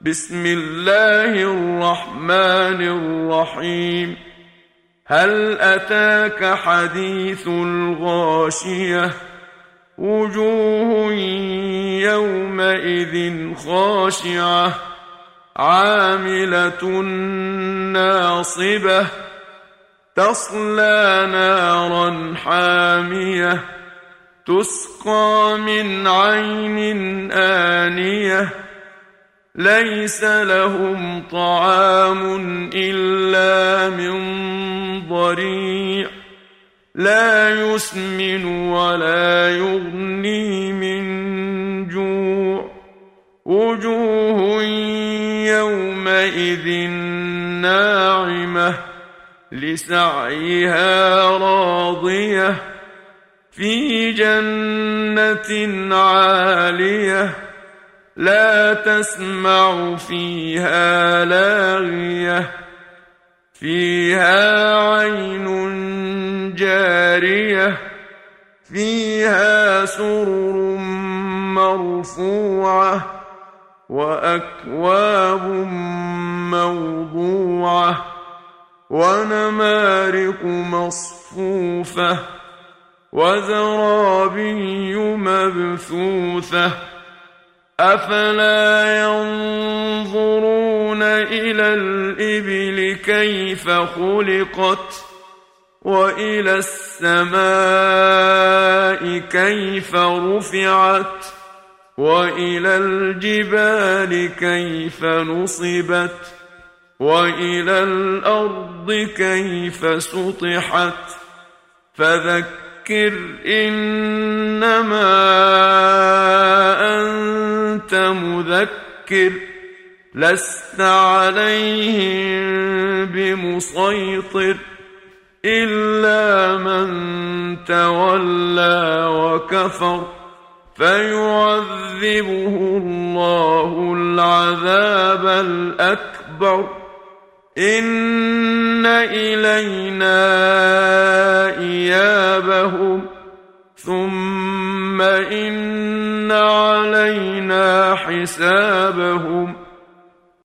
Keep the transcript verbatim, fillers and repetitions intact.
بسم الله الرحمن الرحيم. هل أتاك حديث الغاشية؟ وجوه يومئذ خاشعة عاملة ناصبة تصلى نارا حامية تسقى من عين آنية ليس لهم طعام إلا من ضريع لا يسمن ولا يغني من جوع. وجوه يومئذ ناعمة لسعيها راضية في جنة عالية لا تسمع فيها لاغية فيها عين جارية فيها سرر مرفوعة وأكواب موضوعة ونمارق مصفوفة وزرابي مبثوثة أفلا ينظرون إلى الإبل كيف خلقت وإلى السماء كيف رفعت وإلى الجبال كيف نصبت وإلى الأرض كيف سطحت فذكر إنما أنت مذكر لست عليهم بمسيطر إلا من تولى وكفر فيعذبه الله العذاب الأكبر إن إلينا إيابهم ثم إن علينا حسابهم